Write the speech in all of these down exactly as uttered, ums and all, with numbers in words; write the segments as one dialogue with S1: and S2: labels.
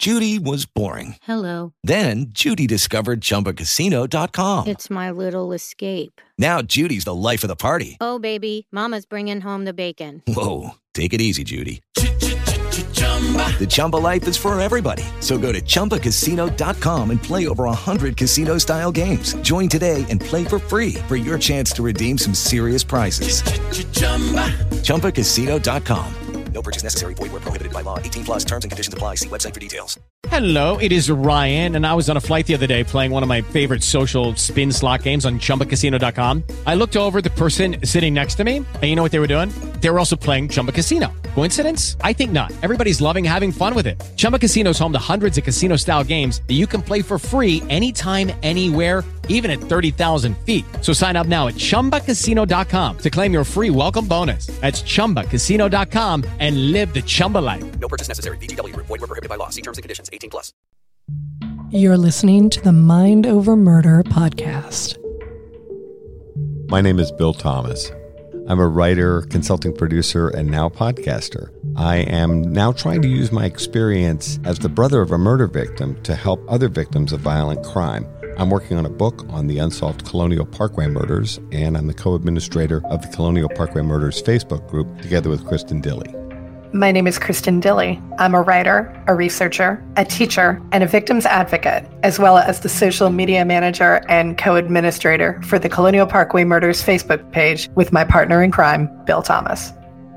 S1: Judy was boring.
S2: Hello.
S1: Then Judy discovered Chumba Casino dot com.
S2: It's my little escape.
S1: Now Judy's the life of the party.
S2: Oh, baby, mama's bringing home the bacon.
S1: Whoa, take it easy, Judy. The Chumba life is for everybody. So go to Chumba Casino dot com and play over one hundred casino-style games. Join today and play for free for your chance to redeem some serious prizes. Chumba Casino dot com. No purchase necessary. Void where prohibited by law. eighteen plus terms and conditions apply. See website for details.
S3: Hello, it is Ryan, and I was on a flight the other day playing one of my favorite social spin slot games on Chumba Casino dot com. I looked over at the person sitting next to me, and you know what they were doing? They were also playing Chumba Casino. Coincidence? I think not. Everybody's loving having fun with it. Chumba Casino is home to hundreds of casino-style games that you can play for free anytime, anywhere, even at thirty thousand feet. So sign up now at Chumba Casino dot com to claim your free welcome bonus. That's Chumba Casino dot com and live the Chumba life.
S1: No purchase necessary. V G W. Void where prohibited by law. See terms and conditions. eighteen plus.
S4: You're listening to the Mind Over Murder podcast.
S5: My name is Bill Thomas. I'm a writer, consulting producer, and now podcaster. I am now trying to use my experience as the brother of a murder victim to help other victims of violent crime. I'm working on a book on the unsolved Colonial Parkway murders, and I'm the co-administrator of the Colonial Parkway Murders Facebook group, together with Kristen Dilley.
S6: My name is Kristen Dilley. I'm a writer, a researcher, a teacher, and a victims advocate, as well as the social media manager and co-administrator for the Colonial Parkway Murders Facebook page with my partner in crime, Bill Thomas.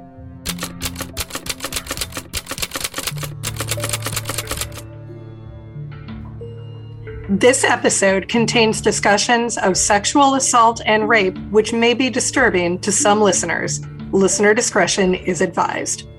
S6: This episode contains discussions of sexual assault and rape, which may be disturbing to some listeners. Listener discretion is advised.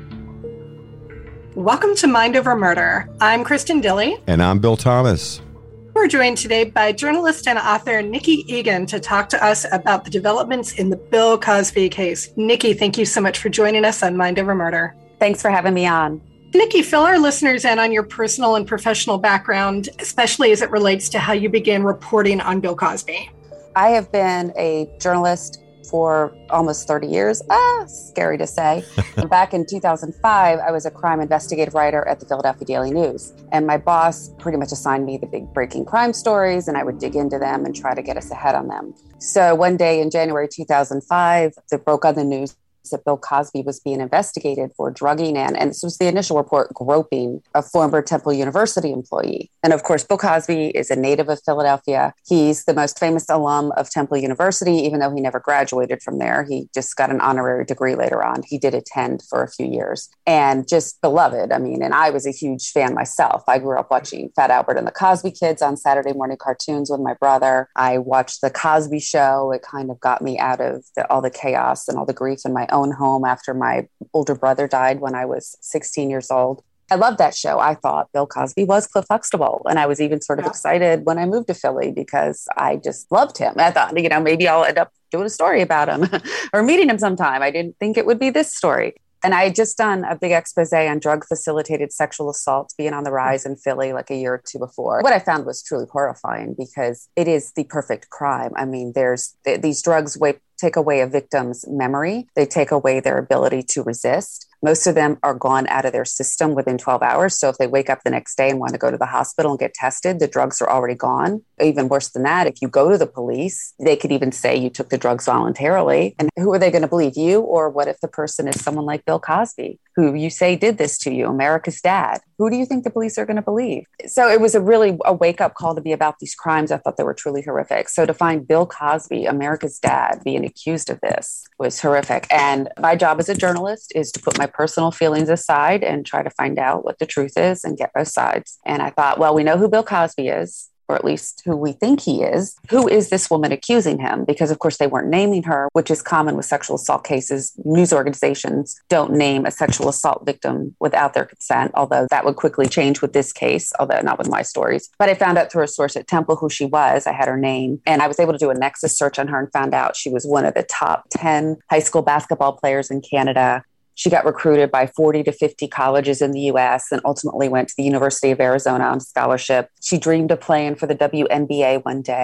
S6: Welcome to Mind Over Murder. I'm Kristen Dilley.
S5: And I'm Bill Thomas.
S6: We're joined today by journalist and author Nikki Egan to talk to us about the developments in the Bill Cosby case. Nikki, thank you so much for joining us on Mind Over Murder.
S7: Thanks for having me on.
S6: Nikki, fill our listeners in on your personal and professional background, especially as it relates to how you began reporting on Bill Cosby.
S7: I have been a journalist for almost thirty years. Ah, scary to say. Back in two thousand five, I was a crime investigative writer at the Philadelphia Daily News. And my boss pretty much assigned me the big breaking crime stories, and I would dig into them and try to get us ahead on them. So one day in January two thousand five, it broke on the news that Bill Cosby was being investigated for drugging and, and this was the initial report, groping a former Temple University employee. And of course, Bill Cosby is a native of Philadelphia. He's the most famous alum of Temple University, even though he never graduated from there. He just got an honorary degree later on. He did attend for a few years and just beloved. I mean, and I was a huge fan myself. I grew up watching Fat Albert and the Cosby Kids on Saturday morning cartoons with my brother. I watched The Cosby Show. It kind of got me out of the, all the chaos and all the grief in my own home after my older brother died when I was sixteen years old. I loved that show. I thought Bill Cosby was Cliff Huxtable. And I was even sort of yeah. excited when I moved to Philly because I just loved him. I thought, you know, maybe I'll end up doing a story about him or meeting him sometime. I didn't think it would be this story. And I had just done a big expose on drug-facilitated sexual assaults being on the rise in Philly like a year or two before. What I found was truly horrifying because it is the perfect crime. I mean, there's th- these drugs way, take away a victim's memory. They take away their ability to resist. Most of them are gone out of their system within twelve hours. So if they wake up the next day and want to go to the hospital and get tested, the drugs are already gone. Even worse than that, if you go to the police, they could even say you took the drugs voluntarily. And who are they going to believe, you? Or what if the person is someone like Bill Cosby, who you say did this to you, America's dad? Who do you think the police are going to believe? So it was a really a wake-up call to be about these crimes. I thought they were truly horrific. So to find Bill Cosby, America's dad, being accused of this was horrific. And my job as a journalist is to put my personal feelings aside and try to find out what the truth is and get both sides. And I thought, well, we know who Bill Cosby is, or at least who we think he is. Who is this woman accusing him? Because, of course, they weren't naming her, which is common with sexual assault cases. News organizations don't name a sexual assault victim without their consent, although that would quickly change with this case, although not with my stories. But I found out through a source at Temple who she was. I had her name, and I was able to do a Nexus search on her and found out she was one of the top ten high school basketball players in Canada. She got recruited by forty to fifty colleges in the U S and ultimately went to the University of Arizona on scholarship. She dreamed of playing for the W N B A one day.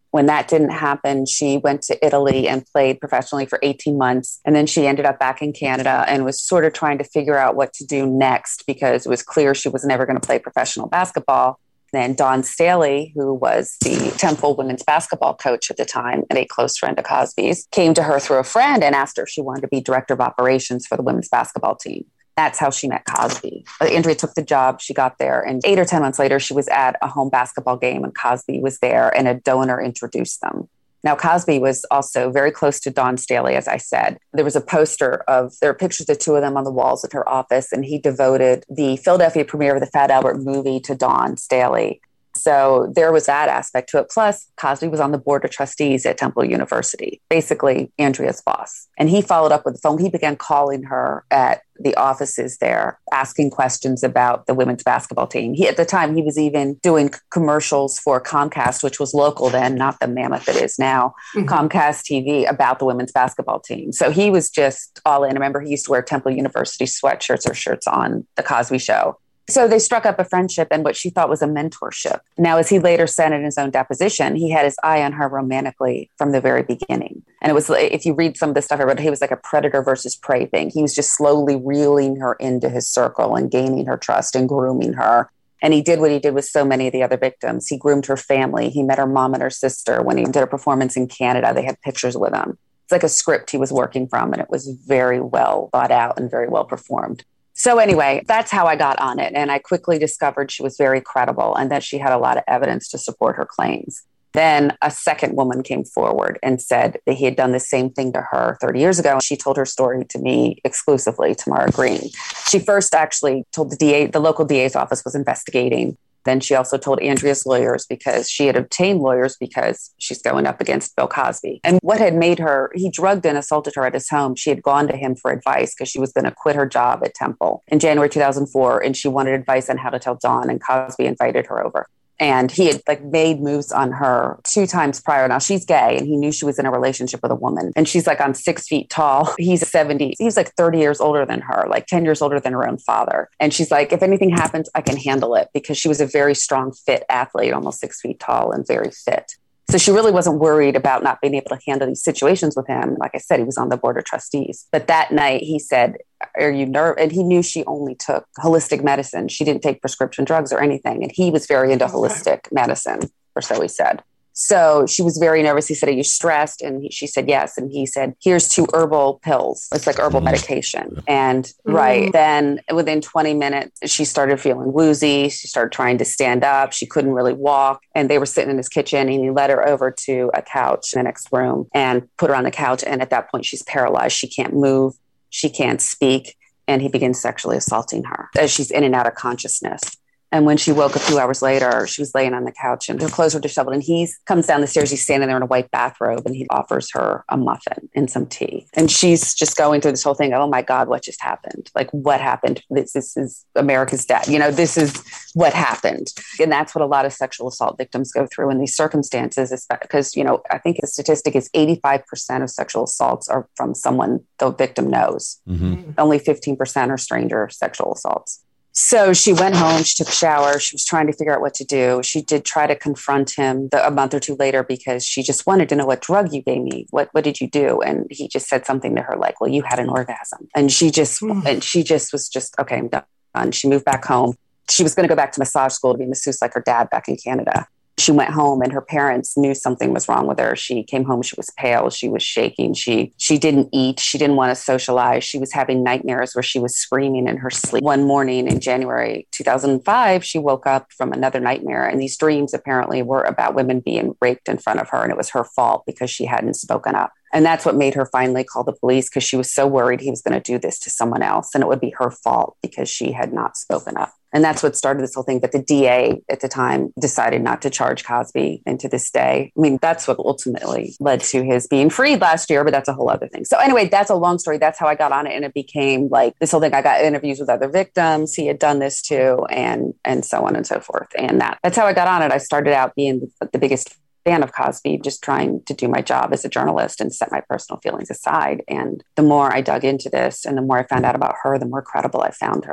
S7: When that didn't happen, she went to Italy and played professionally for eighteen months. And then she ended up back in Canada and was sort of trying to figure out what to do next because it was clear she was never going to play professional basketball. Then Dawn Staley, who was the Temple women's basketball coach at the time and a close friend of Cosby's, came to her through a friend and asked her if she wanted to be director of operations for the women's basketball team. That's how she met Cosby. Andrea took the job. She got there. And eight or ten months later, she was at a home basketball game and Cosby was there and a donor introduced them. Now, Cosby was also very close to Dawn Staley, as I said. There was a poster of, there are pictures of the two of them on the walls at her office, and he devoted the Philadelphia premiere of the Fat Albert movie to Dawn Staley. So there was that aspect to it. Plus, Cosby was on the board of trustees at Temple University, basically Andrea's boss. And he followed up with the phone. He began calling her at the offices there, asking questions about the women's basketball team. He, at the time, he was even doing commercials for Comcast, which was local then, not the mammoth it is now, mm-hmm. Comcast T V, about the women's basketball team. So he was just all in. I remember he used to wear Temple University sweatshirts or shirts on The Cosby Show. So they struck up a friendship and what she thought was a mentorship. Now, as he later said in his own deposition, he had his eye on her romantically from the very beginning. And it was, if you read some of the stuff I read, he was like a predator versus prey thing. He was just slowly reeling her into his circle and gaining her trust and grooming her. And he did what he did with so many of the other victims. He groomed her family. He met her mom and her sister. When he did a performance in Canada, they had pictures with him. It's like a script he was working from, and it was very well thought out and very well performed. So anyway, that's how I got on it. And I quickly discovered she was very credible and that she had a lot of evidence to support her claims. Then a second woman came forward and said that he had done the same thing to her thirty years ago. She told her story to me exclusively, Tamara Green. She first actually told the D A, the local D A's office was investigating. Then she also told Andrea's lawyers because she had obtained lawyers because she's going up against Bill Cosby. And what had made her, he drugged and assaulted her at his home. She had gone to him for advice because she was going to quit her job at Temple in January two thousand four. And she wanted advice on how to tell Dawn, and Cosby invited her over. And he had like made moves on her two times prior. Now she's gay and he knew she was in a relationship with a woman and she's like on six feet tall. He's seventy. He's like thirty years older than her, like ten years older than her own father. And she's like, if anything happens, I can handle it because she was a very strong, fit athlete, almost six feet tall and very fit. So she really wasn't worried about not being able to handle these situations with him. Like I said, he was on the board of trustees. But that night he said, are you nervous? And he knew she only took holistic medicine. She didn't take prescription drugs or anything. And he was very into holistic medicine, or so he said. So she was very nervous. He said, are you stressed? And he, she said, yes. And he said, here's two herbal pills. It's like herbal medication. And mm-hmm. right then within twenty minutes, she started feeling woozy. She started trying to stand up. She couldn't really walk. And they were sitting in his kitchen and he led her over to a couch in the next room and put her on the couch. And at that point, she's paralyzed. She can't move. She can't speak. And he begins sexually assaulting her as she's in and out of consciousness. And when she woke a few hours later, she was laying on the couch and her clothes were disheveled. And he comes down the stairs. He's standing there in a white bathrobe and he offers her a muffin and some tea. And she's just going through this whole thing. Oh my God, what just happened? Like what happened? This, this is America's dad. You know, this is what happened. And that's what a lot of sexual assault victims go through in these circumstances, because, you know, I think the statistic is eighty-five percent of sexual assaults are from someone the victim knows. Mm-hmm. Only fifteen percent are stranger sexual assaults. So she went home, she took a shower, she was trying to figure out what to do. She did try to confront him the, a month or two later because she just wanted to know what drug you gave me. What what did you do? And he just said something to her like, well, you had an orgasm. And she just, mm. and she just was just, okay, I'm done. She moved back home. She was going to go back to massage school to be a masseuse like her dad back in Canada. She went home and her parents knew something was wrong with her. She came home, she was pale, she was shaking, she she didn't eat, she didn't want to socialize. She was having nightmares where she was screaming in her sleep. One morning in January two thousand five, she woke up from another nightmare. And these dreams apparently were about women being raped in front of her. And it was her fault because she hadn't spoken up. And that's what made her finally call the police because she was so worried he was going to do this to someone else. And it would be her fault because she had not spoken up. And that's what started this whole thing. But the D A at the time decided not to charge Cosby. And to this day, I mean, that's what ultimately led to his being freed last year. But that's a whole other thing. So anyway, that's a long story. That's how I got on it. And it became like this whole thing. I got interviews with other victims. He had done this too, and and so on and so forth. And that that's how I got on it. I started out being the, the biggest fan of Cosby, just trying to do my job as a journalist and set my personal feelings aside. And the more I dug into this and the more I found out about her, the more credible I found her.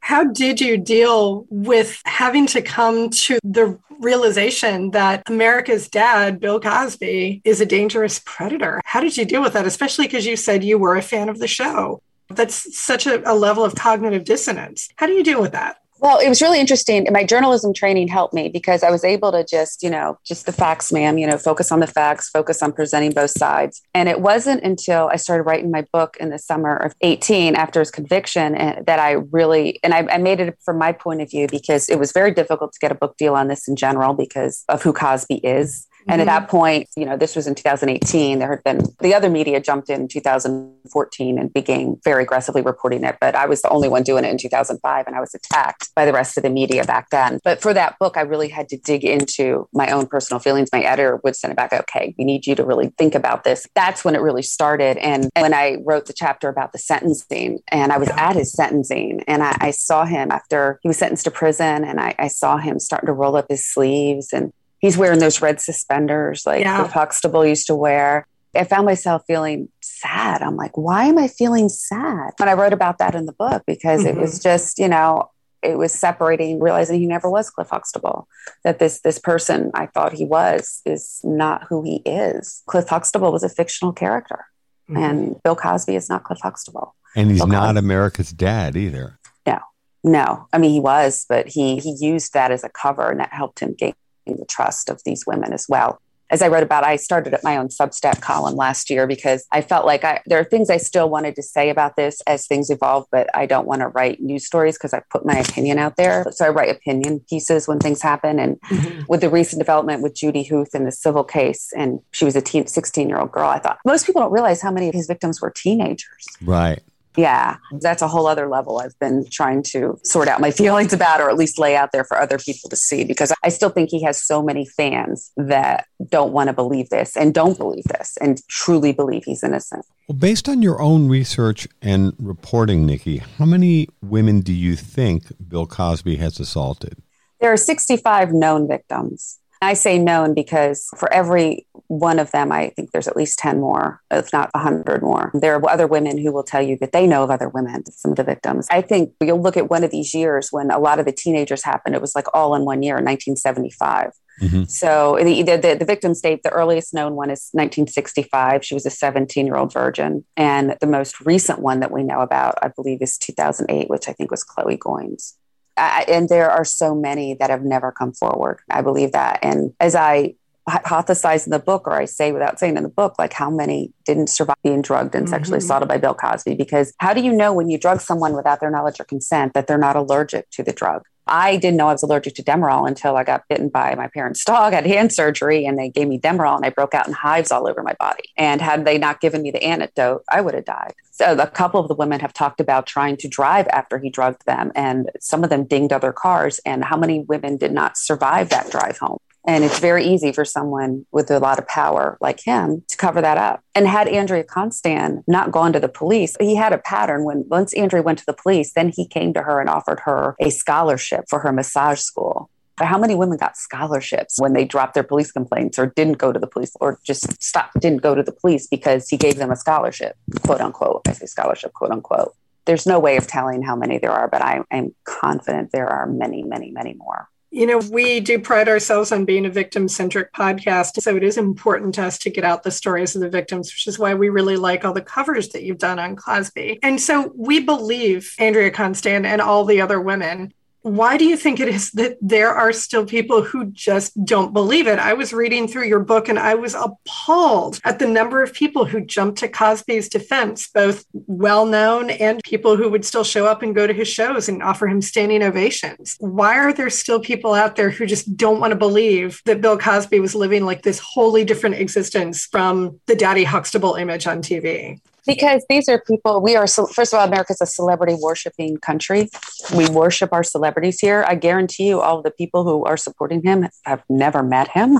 S6: How did you deal with having to come to the realization that America's dad, Bill Cosby, is a dangerous predator? How did you deal with that, especially because you said you were a fan of the show? That's such a, a level of cognitive dissonance. How do you deal with that?
S7: Well, it was really interesting. My journalism training helped me because I was able to just, you know, just the facts, ma'am, you know, focus on the facts, focus on presenting both sides. And it wasn't until I started writing my book in the summer of eighteen after his conviction and that I really, and I, I made it from my point of view because it was very difficult to get a book deal on this in general because of who Cosby is. And mm-hmm. at that point, you know, this was in two thousand eighteen. There had been the other media jumped in in two thousand fourteen and began very aggressively reporting it. But I was the only one doing it in two thousand five, and I was attacked by the rest of the media back then. But for that book, I really had to dig into my own personal feelings. My editor would send it back, okay, we need you to really think about this. That's when it really started. And when I wrote the chapter about the sentencing, and I was at his sentencing, and I, I saw him after he was sentenced to prison, and I, I saw him starting to roll up his sleeves, and he's wearing those red suspenders like yeah. Cliff Huxtable used to wear. I found myself feeling sad. I'm like, why am I feeling sad? And I wrote about that in the book because mm-hmm. it was just, you know, it was separating, realizing he never was Cliff Huxtable, that this this person I thought he was is not who he is. Cliff Huxtable was a fictional character, mm-hmm. and Bill Cosby is not Cliff Huxtable.
S5: And he's
S7: Bill
S5: not
S7: Cosby.
S5: America's dad either.
S7: No, no. I mean, he was, but he he used that as a cover, and that helped him gain the trust of these women as well. As I wrote about, I started at my own Substack column last year because I felt like I, there are things I still wanted to say about this as things evolve, but I don't want to write news stories because I put my opinion out there. So I write opinion pieces when things happen. And mm-hmm. with the recent development with Judy Huth in the civil case, and she was a teen, sixteen-year-old girl, I thought most people don't realize how many of his victims were teenagers.
S5: Right.
S7: Yeah, that's a whole other level I've been trying to sort out my feelings about, or at least lay out there for other people to see, because I still think he has so many fans that don't want to believe this and don't believe this and truly believe he's innocent.
S5: Well, based on your own research and reporting, Nikki, how many women do you think Bill Cosby has assaulted? There
S7: are sixty-five known victims. I say known because for every one of them, I think there's at least ten more, if not one hundred more. There are other women who will tell you that they know of other women, some of the victims. I think you'll look at one of these years when a lot of the teenagers happened. It was like all in one year in nineteen seventy-five. Mm-hmm. So the, the, the victim date, the earliest known one is nineteen sixty-five. She was a seventeen-year-old virgin. And the most recent one that we know about, I believe, is two thousand eight, which I think was Chloe Goines. I, and there are so many that have never come forward. I believe that. And as I hypothesize in the book, or I say without saying in the book, like how many didn't survive being drugged and mm-hmm. sexually assaulted by Bill Cosby? Because how do you know when you drug someone without their knowledge or consent that they're not allergic to the drug? I didn't know I was allergic to Demerol until I got bitten by my parents' dog. I had hand surgery and they gave me Demerol and I broke out in hives all over my body. And had they not given me the antidote, I would have died. So a couple of the women have talked about trying to drive after he drugged them, and some of them dinged other cars. And how many women did not survive that drive home? And it's very easy for someone with a lot of power like him to cover that up. And had Andrea Constand not gone to the police, he had a pattern. When once Andrea went to the police, then he came to her and offered her a scholarship for her massage school. But how many women got scholarships when they dropped their police complaints or didn't go to the police or just stopped, didn't go to the police because he gave them a scholarship, quote unquote. I say scholarship, quote unquote. There's no way of telling how many there are, but I am confident there are many, many, many more.
S6: You know, we do pride ourselves on being a victim-centric podcast, so it is important to us to get out the stories of the victims, which is why we really like all the covers that you've done on Cosby. And so we believe Andrea Constand and all the other women. Why do you think it is that there are still people who just don't believe it? I was reading through your book and I was appalled at the number of people who jumped to Cosby's defense, both well-known and people who would still show up and go to his shows and offer him standing ovations. Why are there still people out there who just don't want to believe that Bill Cosby was living like this wholly different existence from the Daddy Huxtable image on T V?
S7: Because these are people, we are, first of all, America's a celebrity worshiping country. We worship our celebrities here. I guarantee you all of the people who are supporting him have never met him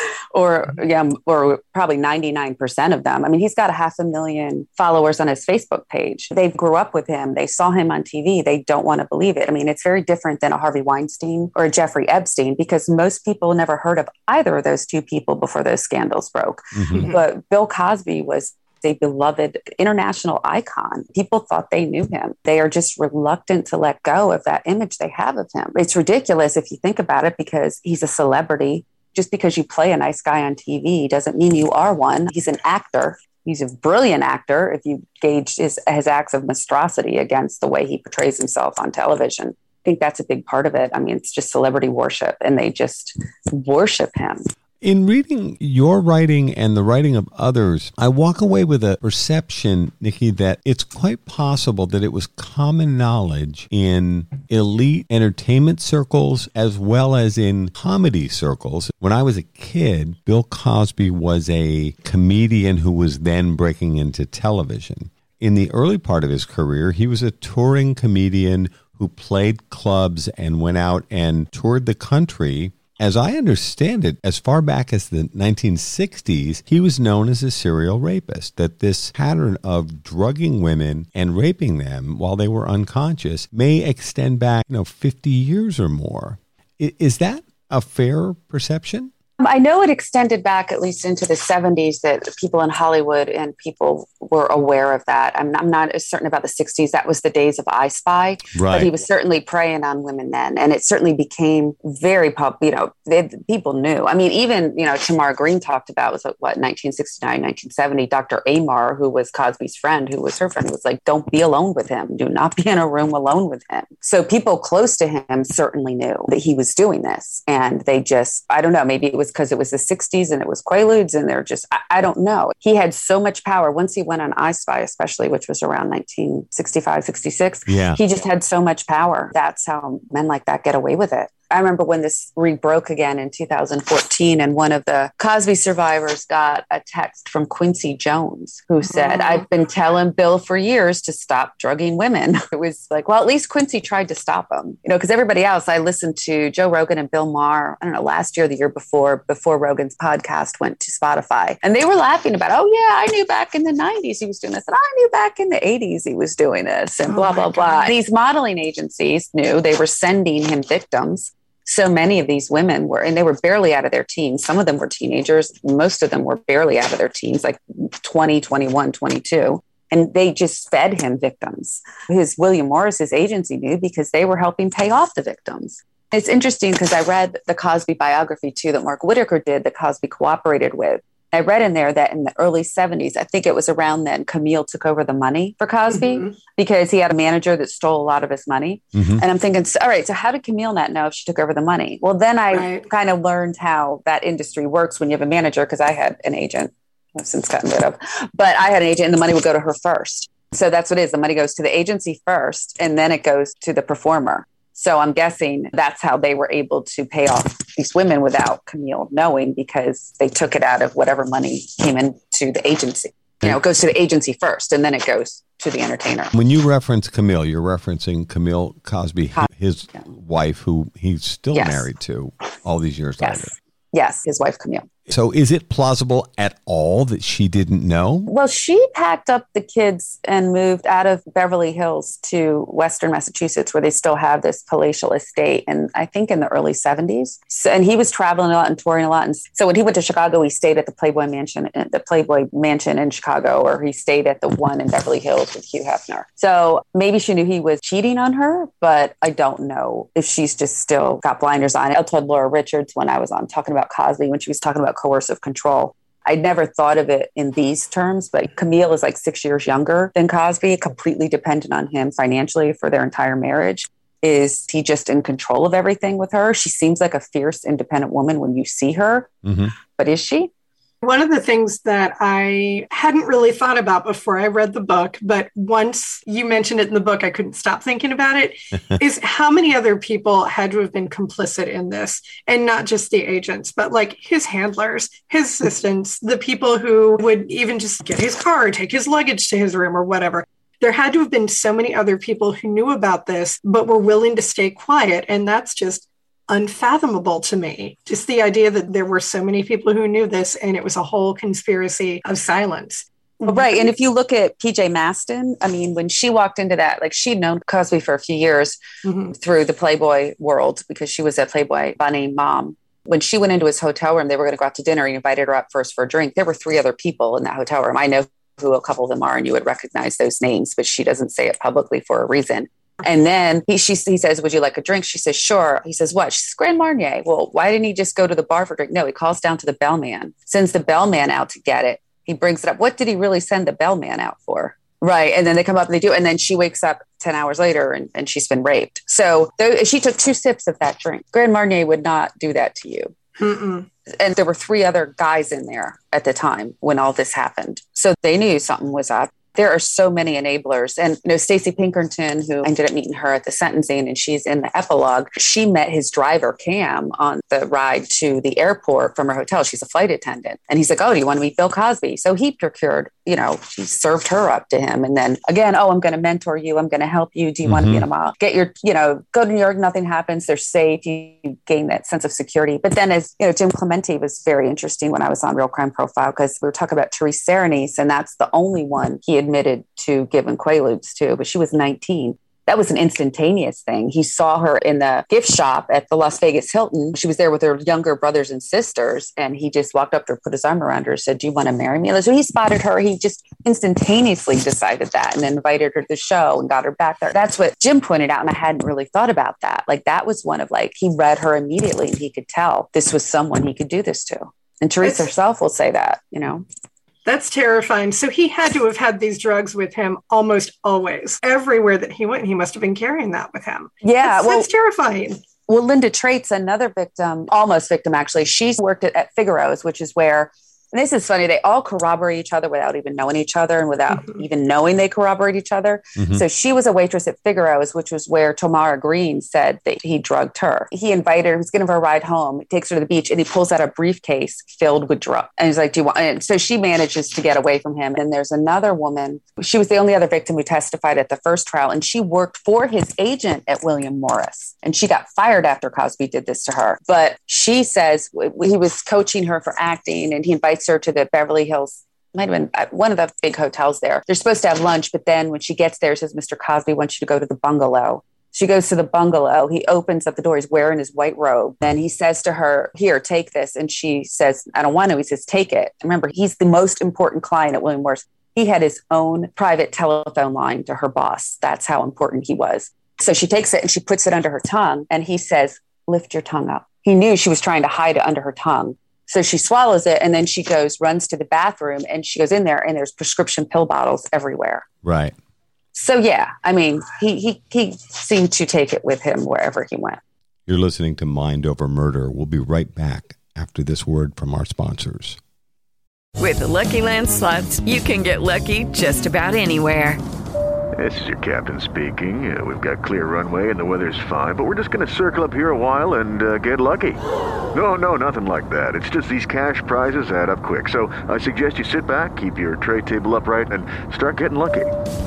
S7: or, yeah, or probably ninety-nine percent of them. I mean, he's got a half a million followers on his Facebook page. They grew up with him. They saw him on T V. They don't want to believe it. I mean, it's very different than a Harvey Weinstein or a Jeffrey Epstein because most people never heard of either of those two people before those scandals broke. Mm-hmm. But Bill Cosby was a beloved international icon. People thought they knew him. They are just reluctant to let go of that image they have of him. It's ridiculous if you think about it, because he's a celebrity. Just because you play a nice guy on T V doesn't mean you are one. He's an actor. He's a brilliant actor if you gauge his, his acts of monstrosity against the way he portrays himself on television. I think that's a big part of it. I mean, it's just celebrity worship, and they just worship him.
S5: In reading your writing and the writing of others, I walk away with a perception, Nikki, that it's quite possible that it was common knowledge in elite entertainment circles as well as in comedy circles. When I was a kid, Bill Cosby was a comedian who was then breaking into television. In the early part of his career, he was a touring comedian who played clubs and went out and toured the country. As I understand it, as far back as the nineteen sixties, he was known as a serial rapist, that this pattern of drugging women and raping them while they were unconscious may extend back, you know, fifty years or more. Is that a fair perception?
S7: I know it extended back at least into the seventies, that people in Hollywood and people were aware of that. I'm not, I'm not as certain about the sixties. That was the days of I Spy.
S5: Right.
S7: But he was certainly preying on women then. And it certainly became very, pub, you know, they, people knew. I mean, even, you know, Tamara Green talked about, was what, nineteen sixty-nine, nineteen seventy, Doctor Amar, who was Cosby's friend, who was her friend, was like, don't be alone with him. Do not be in a room alone with him. So people close to him certainly knew that he was doing this. And they just, I don't know, maybe it was because it was the sixties and it was Quaaludes and they're just, I, I don't know. He had so much power. Once he went on I Spy, especially, which was around nineteen sixty-five, sixty-six,
S5: yeah.
S7: He just had so much power. That's how men like that get away with it. I remember when this re-broke again in two thousand fourteen, and one of the Cosby survivors got a text from Quincy Jones, who said, oh. I've been telling Bill for years to stop drugging women. It was like, well, at least Quincy tried to stop him. You know, because everybody else, I listened to Joe Rogan and Bill Maher, I don't know, last year, the year before, before Rogan's podcast went to Spotify. And they were laughing about, oh yeah, I knew back in the nineties he was doing this. And I knew back in the eighties he was doing this, and oh blah, blah, blah. God. These modeling agencies knew. They were sending him victims. So many of these women were, and they were barely out of their teens. Some of them were teenagers. Most of them were barely out of their teens, like twenty, twenty-one, twenty-two. And they just fed him victims. His William Morris's agency knew, because they were helping pay off the victims. It's interesting because I read the Cosby biography too that Mark Whitaker did, that Cosby cooperated with. I read in there that in the early seventies, I think it was around then, Camille took over the money for Cosby mm-hmm. because he had a manager that stole a lot of his money. Mm-hmm. And I'm thinking, all right, so how did Camille not know if she took over the money? Well, then I right. kind of learned how that industry works when you have a manager, because I had an agent, I've since gotten rid of, but I had an agent and the money would go to her first. So that's what it is. The money goes to the agency first, and then it goes to the performer. So I'm guessing that's how they were able to pay off these women without Camille knowing, because they took it out of whatever money came into the agency. You know, it goes to the agency first, and then it goes to the entertainer. When
S5: you reference Camille, you're referencing Camille Cosby, his yeah. wife, who he's still yes. married to all these years
S7: yes.
S5: later.
S7: Yes, his wife, Camille.
S5: So is it plausible at all that she didn't know?
S7: Well, she packed up the kids and moved out of Beverly Hills to Western Massachusetts, where they still have this palatial estate. And I think in the early seventies. So, and he was traveling a lot and touring a lot. And so when he went to Chicago, he stayed at the Playboy Mansion, the Playboy Mansion in Chicago, or he stayed at the one in Beverly Hills with Hugh Hefner. So maybe she knew he was cheating on her, but I don't know if she's just still got blinders on. I told Laura Richards when I was on talking about Cosby, when she was talking about coercive control. I'd never thought of it in these terms, but Camille is like six years younger than Cosby, completely dependent on him financially for their entire marriage. Is he just in control of everything with her? She seems like a fierce, independent woman when you see her, mm-hmm. but is she?
S6: One of the things that I hadn't really thought about before I read the book, but once you mentioned it in the book, I couldn't stop thinking about it, is how many other people had to have been complicit in this, and not just the agents, but like his handlers, his assistants, the people who would even just get his car, take his luggage to his room or whatever. There had to have been so many other people who knew about this, but were willing to stay quiet. And that's just unfathomable to me. Just the idea that there were so many people who knew this, and it was a whole conspiracy of silence.
S7: Right. And if you look at P J Maston, I mean, when she walked into that, like she'd known Cosby for a few years mm-hmm. through the Playboy world, because she was a Playboy Bunny mom. When she went into his hotel room, they were going to go out to dinner. He invited her up first for a drink. There were three other people in that hotel room. I know who a couple of them are and you would recognize those names, but she doesn't say it publicly for a reason. And then he, she, he says, would you like a drink? She says, sure. He says, what? She says, Grand Marnier. Well, why didn't he just go to the bar for a drink? No, he calls down to the bellman, sends the bellman out to get it. He brings it up. What did he really send the bellman out for? Right. And then they come up and they do. And then she wakes up ten hours later and, and she's been raped. So th- she took two sips of that drink. Grand Marnier would not do that to you. Mm-mm. And there were three other guys in there at the time when all this happened. So they knew something was up. There are so many enablers. And, you know, Stacey Pinkerton, who ended up meeting her at the sentencing, and she's in the epilogue, she met his driver, Cam, on the ride to the airport from her hotel. She's a flight attendant. And he's like, oh, do you want to meet Bill Cosby? So he procured, you know, she served her up to him. And then again, oh, I'm going to mentor you. I'm going to help you. Do you mm-hmm. want to be in a mall? Get your, you know, go to New York. Nothing happens. They're safe. You gain that sense of security. But then as, you know, Jim Clemente was very interesting when I was on Real Crime Profile, because we were talking about Therese Saranice, and that's the only one he had admitted to giving Quaaludes to, but she was nineteen. That was an instantaneous thing. He saw her in the gift shop at the Las Vegas Hilton. She was there with her younger brothers and sisters, and he just walked up to her, put his arm around her, and said, do you want to marry me? So he spotted her. He just instantaneously decided that and then invited her to the show and got her back there. That's what Jim pointed out, and I hadn't really thought about that. Like, that was one of, like, he read her immediately, and he could tell this was someone he could do this to. And Therese herself will say that, you know.
S6: That's terrifying. So he had to have had these drugs with him almost always. Everywhere that he went, he must have been carrying that with him.
S7: Yeah.
S6: That's,
S7: well,
S6: that's terrifying.
S7: Well, Linda Traitz, another victim, almost victim, actually, she's worked at, at Figaro's, which is where, and this is funny, they all corroborate each other without even knowing each other and without mm-hmm. even knowing they corroborate each other. Mm-hmm. So she was a waitress at Figaro's, which was where Tamara Green said that he drugged her. He invited her, he was going to have a ride home, he takes her to the beach, and he pulls out a briefcase filled with drugs. And he's like, do you want, and so she manages to get away from him. And there's another woman, she was the only other victim who testified at the first trial, and she worked for his agent at William Morris. And she got fired after Cosby did this to her. But she says he was coaching her for acting, and he invites her to the Beverly Hills, might have been one of the big hotels there. They're supposed to have lunch, but then when she gets there, says, Mister Cosby wants you to go to the bungalow. She goes to the bungalow. He opens up the door. He's wearing his white robe. Then he says to her, here, take this. And she says, I don't want to. He says, take it. Remember, he's the most important client at William Morris. He had his own private telephone line to her boss. That's how important he was. So she takes it and she puts it under her tongue. And he says, lift your tongue up. He knew she was trying to hide it under her tongue. So she swallows it, and then she goes, runs to the bathroom, and she goes in there, and there's prescription pill bottles everywhere.
S5: Right.
S7: So, yeah, I mean, he, he, he seemed to take it with him wherever he went.
S5: You're listening to Mind Over Murder. We'll be right back after this word from our sponsors.
S8: With the Lucky Land Slots, you can get lucky just about anywhere.
S9: This is your captain speaking. Uh, we've got clear runway and the weather's fine, but we're just going to circle up here a while and uh, get lucky. No, no, nothing like that. It's just these cash prizes add up quick. So I suggest you sit back, keep your tray table upright, and start getting lucky.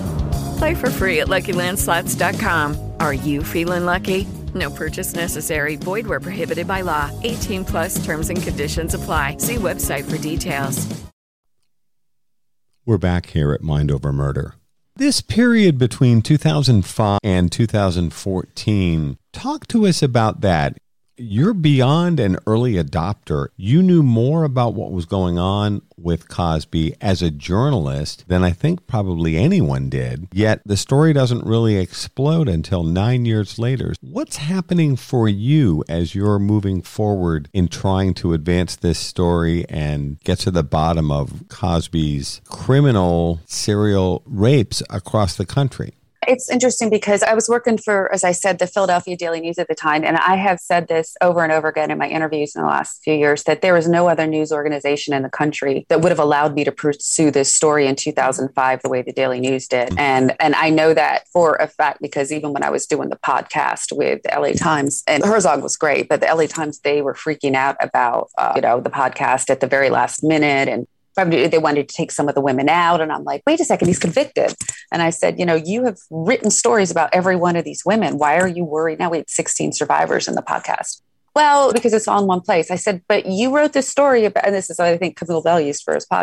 S8: Play for free at Lucky Land Slots dot com. Are you feeling lucky? No purchase necessary. Void where prohibited by law. eighteen plus terms and conditions apply. See website for details.
S5: We're back here at Mind Over Murder. This period between two thousand five and two thousand fourteen, talk to us about that. You're beyond an early adopter. You knew more about what was going on with Cosby as a journalist than I think probably anyone did. Yet the story doesn't really explode until nine years later. What's happening for you as you're moving forward in trying to advance this story and get to the bottom of Cosby's criminal serial rapes across the country?
S7: It's interesting because I was working for, as I said, the Philadelphia Daily News at the time. And I have said this over and over again in my interviews in the last few years, that there was no other news organization in the country that would have allowed me to pursue this story in two thousand five the way the Daily News did. And and I know that for a fact, because even when I was doing the podcast with the L A Times, and Herzog was great, but the L A Times, they were freaking out about, uh, you know, the podcast at the very last minute. And they wanted to take some of the women out. And I'm like, wait a second, he's convicted. And I said, you know, you have written stories about every one of these women. Why are you worried? Now we had sixteen survivors in the podcast. Well, because it's all in one place. I said, but you wrote this story about, and this is what I think Camille Bell used for his podcast.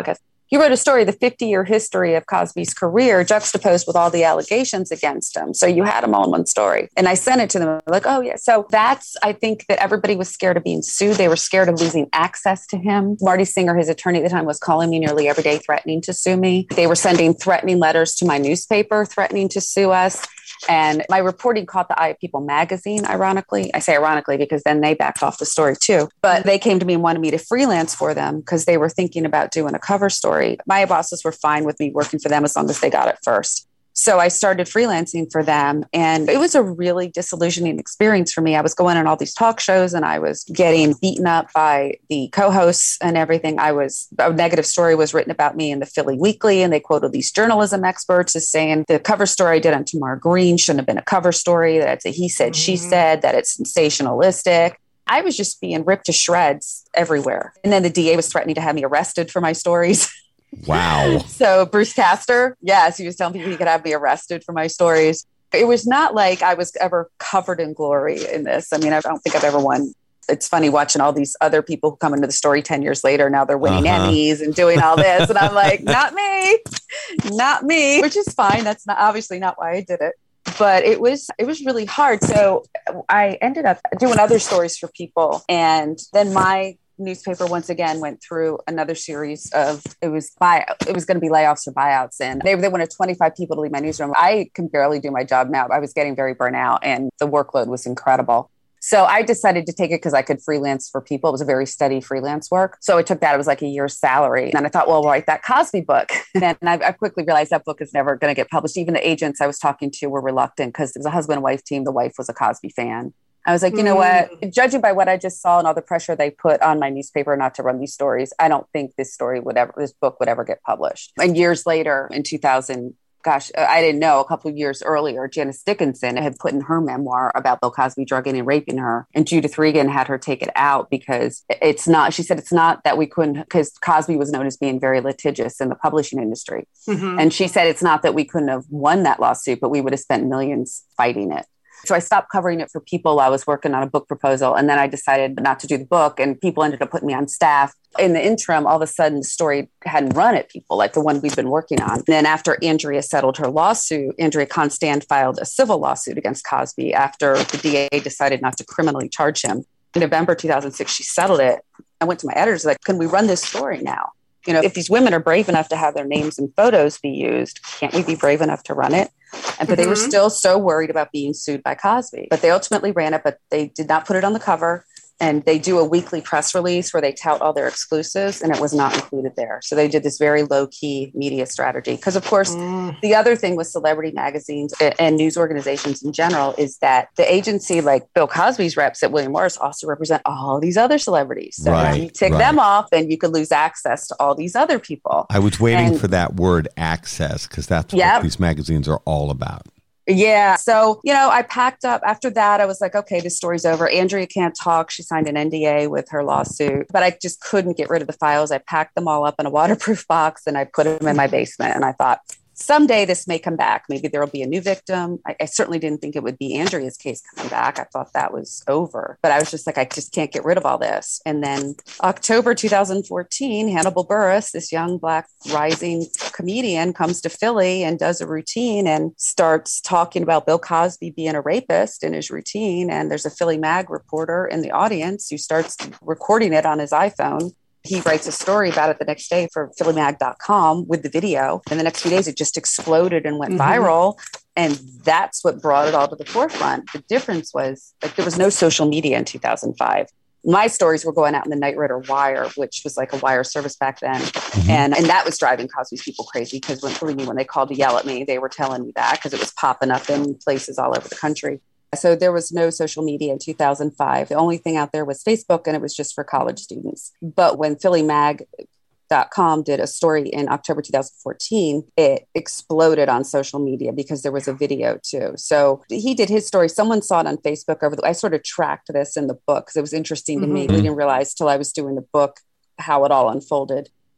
S7: He wrote a story, the fifty-year history of Cosby's career, juxtaposed with all the allegations against him. So you had them all in one story. And I sent it to them. Like, oh, yeah. So that's, I think that everybody was scared of being sued. They were scared of losing access to him. Marty Singer, his attorney at the time, was calling me nearly every day, threatening to sue me. They were sending threatening letters to my newspaper, threatening to sue us. And my reporting caught the eye of People magazine, ironically. I say ironically because then they backed off the story too. But they came to me and wanted me to freelance for them because they were thinking about doing a cover story. My bosses were fine with me working for them as long as they got it first. So I started freelancing for them, and it was a really disillusioning experience for me. I was going on all these talk shows and I was getting beaten up by the co-hosts and everything. I was, a negative story was written about me in the Philly Weekly, and they quoted these journalism experts as saying the cover story I did on Tamar Green shouldn't have been a cover story, that it's a he said, she said, that it's sensationalistic. I was just being ripped to shreds everywhere. And then the D A was threatening to have me arrested for my stories.
S5: Wow.
S7: So Bruce Castor, yes, he was telling people he could have me arrested for my stories. It was not like I was ever covered in glory in this. I mean, I don't think I've ever won. It's funny watching all these other people who come into the story ten years later. Now they're winning uh-huh. Emmys and doing all this. And I'm like, not me, not me, which is fine. That's not obviously not why I did it. But it was it was really hard. So I ended up doing other stories for people. And then my newspaper once again went through another series of it was buy it was going to be layoffs or buyouts, and they, they wanted twenty-five people to leave my newsroom. I can barely do my job now. I was getting very burnt out and the workload was incredible. So I decided to take it because I could freelance for people. It was a very steady freelance work. So I took that. It was like a year's salary. And then I thought, well, I'll write that Cosby book. And then I, I quickly realized that book is never going to get published. Even the agents I was talking to were reluctant because it was a husband and wife team. The wife was a Cosby fan. I was like, you know what, judging by what I just saw and all the pressure they put on my newspaper not to run these stories, I don't think this story would ever, this book would ever get published. And years later in two thousand, gosh, I didn't know, a couple of years earlier, Janice Dickinson had put in her memoir about Bill Cosby drugging and raping her. And Judith Regan had her take it out because it's not, she said, it's not that we couldn't, because Cosby was known as being very litigious in the publishing industry. Mm-hmm. And she said, it's not that we couldn't have won that lawsuit, but we would have spent millions fighting it. So I stopped covering it for people while I was working on a book proposal. And then I decided not to do the book. And people ended up putting me on staff. In the interim, all of a sudden, the story hadn't run at people like the one we've been working on. And then after Andrea settled her lawsuit, Andrea Constand filed a civil lawsuit against Cosby after the D A decided not to criminally charge him. In November two thousand six, she settled it. I went to my editors like, can we run this story now? You know, if these women are brave enough to have their names and photos be used, can't we be brave enough to run it? And but mm-hmm. they were still so worried about being sued by Cosby. But they ultimately ran it, but they did not put it on the cover. And they do a weekly press release where they tout all their exclusives, and it was not included there. So they did this very low-key media strategy. Because, of course, mm. the other thing with celebrity magazines and news organizations in general is that the agency, like Bill Cosby's reps at William Morris, also represent all these other celebrities. So right, when you take right. them off, then you could lose access to all these other people.
S5: I was waiting and, for that word access, because that's what yep. these magazines are all about.
S7: Yeah. So, you know, I packed up after that. I was like, okay, this story's over. Andrea can't talk. She signed an N D A with her lawsuit, but I just couldn't get rid of the files. I packed them all up in a waterproof box and I put them in my basement. And I thought, someday this may come back. Maybe there will be a new victim. I, I certainly didn't think it would be Andrea's case coming back. I thought that was over. But I was just like, I just can't get rid of all this. And then October two thousand fourteen, Hannibal Buress, this young Black rising comedian, comes to Philly and does a routine and starts talking about Bill Cosby being a rapist in his routine. And there's a Philly Mag reporter in the audience who starts recording it on his iPhone. He writes a story about it the next day for Philly Mag dot com with the video. And the next few days, it just exploded and went mm-hmm. viral. And that's what brought it all to the forefront. The difference was like there was no social media in two thousand five. My stories were going out in the Knight Ridder Wire, which was like a wire service back then. Mm-hmm. And and that was driving Cosby's people crazy because when, believe me, when they called to yell at me, they were telling me that because it was popping up in places all over the country. So there was no social media in two thousand five. The only thing out there was Facebook, and it was just for college students. But when Philly Mag dot com did a story in October two thousand fourteen, it exploded on social media because there was a video too. So he did his story. Someone saw it on Facebook. Over the, I sort of tracked this in the book because it was interesting to mm-hmm. me. We didn't realize till I was doing the book how it all unfolded.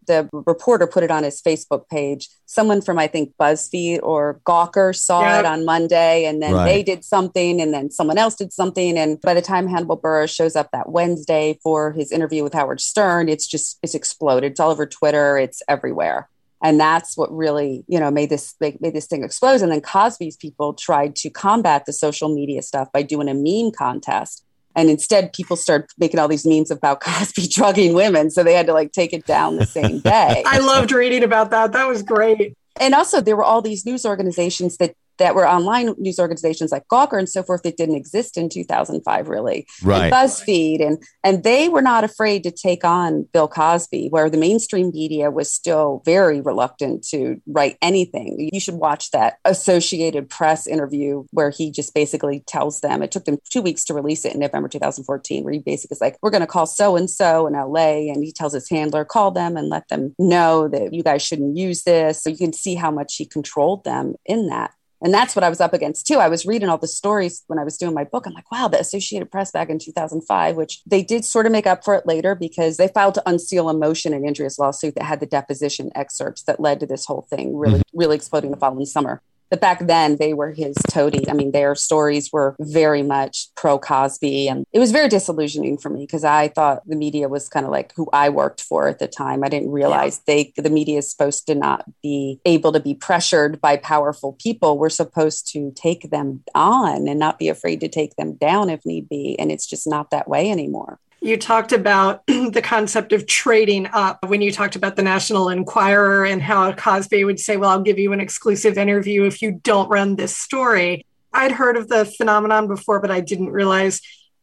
S7: the reporter put it on his Facebook page. Someone from, I think, BuzzFeed or Gawker saw yep. it on Monday, and then right. they did something, and then someone else did something. And by the time Hannibal Buress shows up that Wednesday for his interview with Howard Stern, it's just, it's exploded. It's all over Twitter. It's everywhere. And that's what really, you know, made this made this thing explode. And then Cosby's people tried to combat the social media stuff by doing a meme contest. And instead, people started making all these memes about Cosby drugging women. So they had to like take it down the same day.
S6: I loved reading about that. That was great.
S7: And also, there were all these news organizations that that were online news organizations like Gawker and so forth that didn't exist in two thousand five, really.
S5: Right.
S7: And BuzzFeed. And, and they were not afraid to take on Bill Cosby, where the mainstream media was still very reluctant to write anything. You should watch that Associated Press interview where he just basically tells them, it took them two weeks to release it in November two thousand fourteen, where he basically is like, we're going to call so-and-so in L A. And he tells his handler, call them and let them know that you guys shouldn't use this. So you can see how much he controlled them in that. And that's what I was up against, too. I was reading all the stories when I was doing my book. I'm like, wow, the Associated Press back in two thousand five, which they did sort of make up for it later because they filed to unseal a motion in Andrea's lawsuit that had the deposition excerpts that led to this whole thing really, mm-hmm. really exploding the following summer. But back then, they were his toady. I mean, their stories were very much pro-Cosby. And it was very disillusioning for me because I thought the media was kind of like who I worked for at the time. I didn't realize yeah. they the media is supposed to not be able to be pressured by powerful people. We're supposed to take them on and not be afraid to take them down if need be. And it's just not that way anymore.
S6: You talked about the concept of trading up when you talked about the National Enquirer and how Cosby would say, well, I'll give you an exclusive interview if you don't run this story. I'd heard of the phenomenon before, but I didn't realize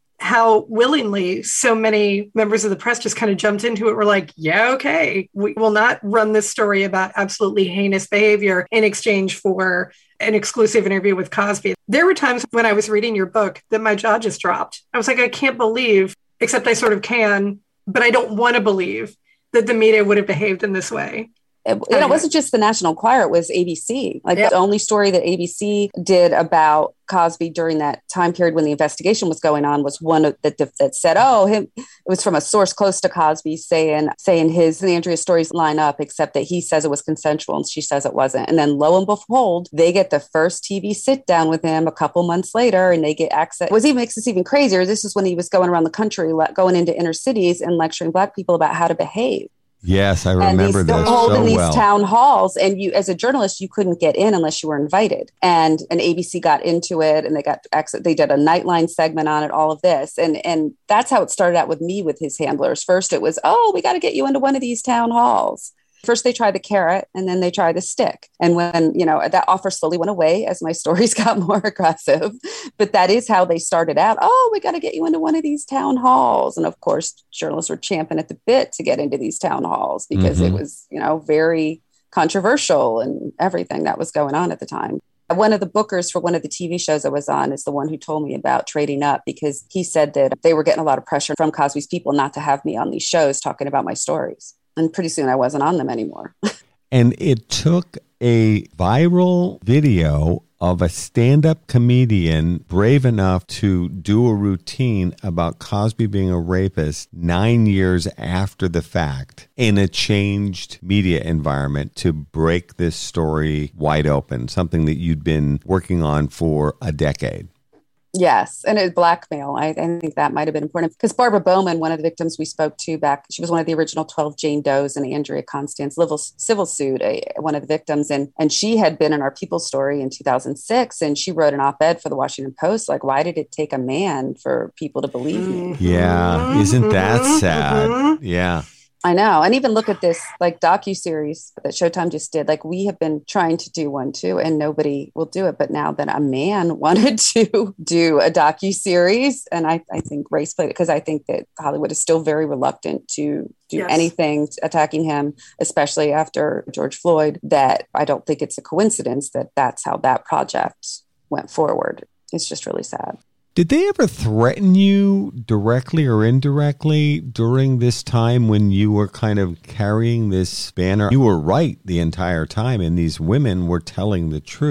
S6: how willingly so many members of the press just kind of jumped into it. We're like, yeah, okay, we will not run this story about absolutely heinous behavior in exchange for an exclusive interview with Cosby. There were times when I was reading your book that my jaw just dropped. I was like, I can't believe, except I sort of can, but I don't want to believe that the media would have behaved in this way.
S7: It, and it wasn't just the National Enquirer, it was A B C. Like yep. the only story that A B C did about Cosby during that time period when the investigation was going on was one of that that said, oh, him, it was from a source close to Cosby saying, saying his and Andrea's stories line up, except that he says it was consensual and she says it wasn't. And then lo and behold, they get the first T V sit down with him a couple months later and they get access. What even makes this even crazier, this is when he was going around the country, going into inner cities and lecturing Black people about how to behave.
S5: Yes, I remember
S7: and
S5: this
S7: holding
S5: so
S7: these
S5: well.
S7: town halls, and you, as a journalist, you couldn't get in unless you were invited. And and A B C got into it, and they got access. They did a Nightline segment on it. All of this, and and that's how it started out with me with his handlers. First, it was, oh, we got to get you into one of these town halls. First, they tried the carrot, and then they tried the stick. And when, you know, that offer slowly went away as my stories got more aggressive. But that is how they started out. Oh, we got to get you into one of these town halls. And of course, journalists were champing at the bit to get into these town halls because mm-hmm. it was, you know, very controversial and everything that was going on at the time. One of the bookers for one of the T V shows I was on is the one who told me about trading up because he said that they were getting a lot of pressure from Cosby's people not to have me on these shows talking about my stories. And pretty soon I wasn't on them anymore.
S5: And it took a viral video of a stand-up comedian brave enough to do a routine about Cosby being a rapist nine years after the fact in a changed media environment to break this story wide open, something that you'd been working on for a decade.
S7: Yes. And it blackmail. I, I think that might have been important because Barbara Bowman, one of the victims we spoke to back, she was one of the original twelve Jane Does, and Andrea Constance civil sued a, one of the victims. And, and she had been in our People story in two thousand six. And she wrote an op-ed for the Washington Post. Like, why did it take a man for people to believe me?
S5: Yeah. Isn't that sad? Yeah.
S7: I know. And even look at this like docuseries that Showtime just did. Like we have been trying to do one too, and nobody will do it. But now that a man wanted to do a docuseries, and I, I think race played it because I think that Hollywood is still very reluctant to do yes. anything attacking him, especially after George Floyd, that I don't think it's a coincidence that that's how that project went forward. It's just really sad.
S5: Did they ever threaten you directly or indirectly during this time when you were kind of carrying this banner? You were right the entire time, and these women were telling the truth.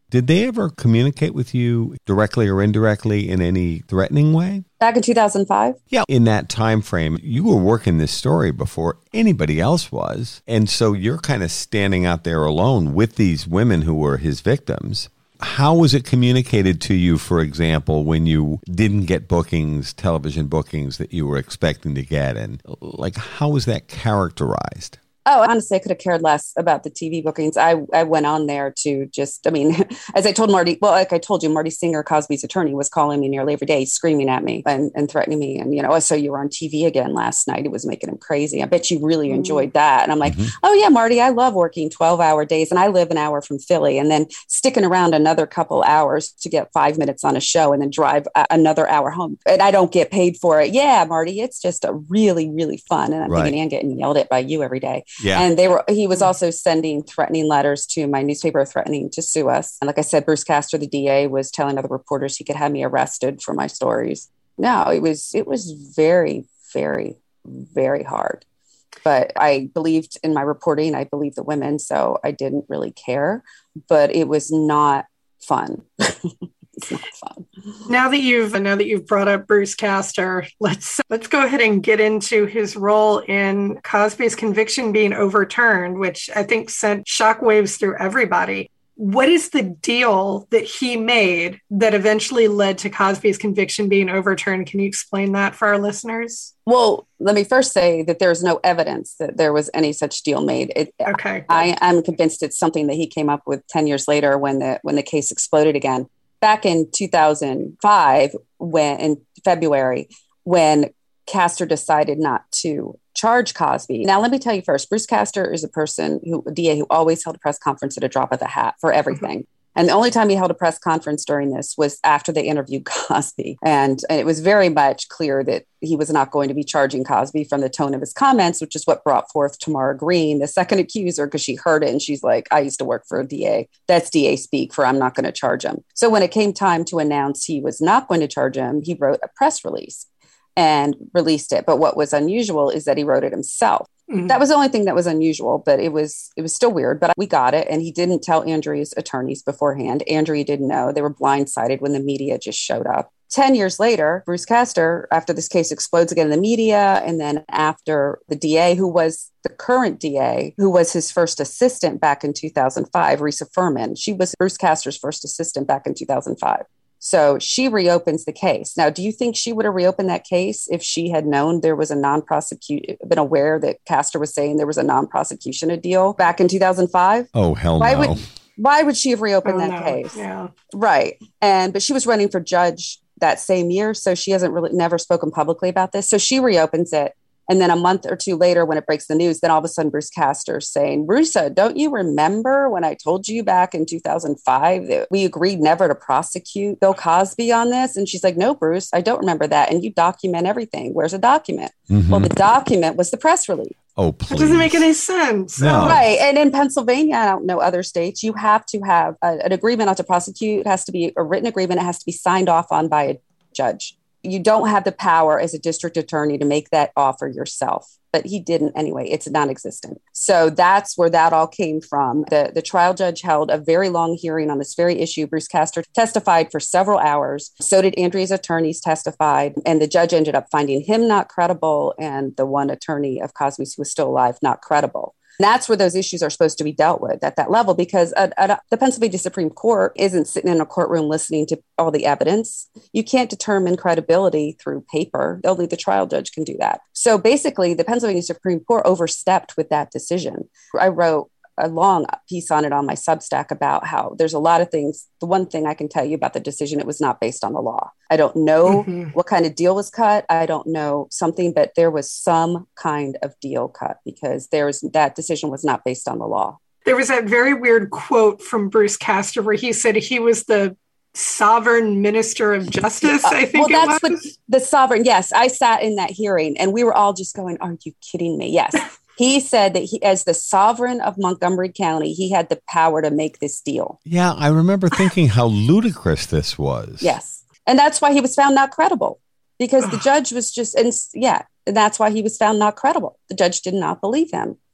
S5: Did they ever communicate with you directly or indirectly in any threatening way?
S7: Back in two thousand five?
S5: Yeah. In that time frame, you were working this story before anybody else was. And so you're kind of standing out there alone with these women who were his victims. How was it communicated to you, for example, when you didn't get bookings, television bookings that you were expecting to get? And like, how was that characterized?
S7: Oh, honestly, I could have cared less about the T V bookings. I, I went on there to just, I mean, as I told Marty, well, like I told you, Marty Singer, Cosby's attorney, was calling me nearly every day, screaming at me and, and threatening me. And, you know, oh, so you were on T V again last night. It was making him crazy. I bet you really mm-hmm. enjoyed that. And I'm like, mm-hmm. oh, yeah, Marty, I love working twelve hour days. And I live an hour from Philly and then sticking around another couple hours to get five minutes on a show and then drive a- another hour home. And I don't get paid for it. Yeah, Marty, it's just a really, really fun. And I'm right. thinking, and getting yelled at by you every day. Yeah. And they were, he was also sending threatening letters to my newspaper, threatening to sue us. And like I said, Bruce Castor, the D A, was telling other reporters he could have me arrested for my stories. No, it was it was very, very, very hard. But I believed in my reporting. I believed the women, so I didn't really care. But it was not fun. It's not fun.
S6: Now that you've now that you've brought up Bruce Castor, let's let's go ahead and get into his role in Cosby's conviction being overturned, which I think sent shockwaves through everybody. What is the deal that he made that eventually led to Cosby's conviction being overturned? Can you explain that for our listeners?
S7: Well, let me first say that there's no evidence that there was any such deal made. It,
S6: okay.
S7: I am convinced it's something that he came up with ten years later when the when the case exploded again. Back in two thousand five, when in February, when Castor decided not to charge Cosby. Now, let me tell you first, Bruce Castor is a person who, a D A who always held a press conference at a drop of the hat for everything. Mm-hmm. And the only time he held a press conference during this was after they interviewed Cosby. And, and it was very much clear that he was not going to be charging Cosby from the tone of his comments, which is what brought forth Tamara Green, the second accuser, because she heard it and she's like, I used to work for a D A. That's D A speak for I'm not going to charge him. So when it came time to announce he was not going to charge him, he wrote a press release and released it. But what was unusual is that he wrote it himself. Mm-hmm. That was the only thing that was unusual, but it was it was still weird. But we got it. And he didn't tell Andrea's attorneys beforehand. Andrea didn't know. They were blindsided when the media just showed up. Ten years later, Bruce Castor, after this case explodes again in the media, and then after the D A, who was the current D A, who was his first assistant back in two thousand five, Risa Furman, she was Bruce Castor's first assistant back in two thousand five. So she reopens the case. Now, do you think she would have reopened that case if she had known there was a non-prosecution, been aware that Castor was saying there was a non-prosecution deal back in two thousand five?
S5: Oh, hell
S7: why
S5: no.
S7: Would, why would she have reopened
S6: oh,
S7: that
S6: no.
S7: case?
S6: Yeah.
S7: Right. And, but she was running for judge that same year. So she hasn't really never spoken publicly about this. So she reopens it. And then a month or two later, when it breaks the news, then all of a sudden Bruce Castor's saying, Rusa, don't you remember when I told you back in two thousand five that we agreed never to prosecute Bill Cosby on this? And she's like, no, Bruce, I don't remember that. And you document everything. Where's the document? Mm-hmm. Well, the document was the press release.
S5: Oh, please.
S6: That doesn't make any sense.
S5: No.
S7: Right. And in Pennsylvania, I don't know other states, you have to have a, an agreement not to prosecute. It has to be a written agreement. It has to be signed off on by a judge. You don't have the power as a district attorney to make that offer yourself, but he didn't anyway. It's non-existent. So that's where that all came from. The, the trial judge held a very long hearing on this very issue. Bruce Castor testified for several hours. So did Andrea's attorneys testified. And the judge ended up finding him not credible and the one attorney of Cosby's who was still alive not credible. And that's where those issues are supposed to be dealt with at that level, because at, at the Pennsylvania Supreme Court isn't sitting in a courtroom listening to all the evidence. You can't determine credibility through paper. Only the trial judge can do that. So basically, the Pennsylvania Supreme Court overstepped with that decision. I wrote a long piece on it on my Substack about how there's a lot of things. The one thing I can tell you about the decision, it was not based on the law. I don't know mm-hmm. what kind of deal was cut. I don't know something, but there was some kind of deal cut because there was that decision was not based on the law.
S6: There was that very weird quote from Bruce Castor where he said he was the sovereign minister of justice, I think
S7: well,
S6: it
S7: that's
S6: was.
S7: What the sovereign, yes. I sat in that hearing and we were all just going, are you kidding me? Yes. He said that he, as the sovereign of Montgomery County, he had the power to make this deal.
S5: Yeah, I remember thinking how ludicrous this was.
S7: Yes. And that's why he was found not credible, because the judge was just, and yeah, and that's why he was found not credible. The judge did not believe him.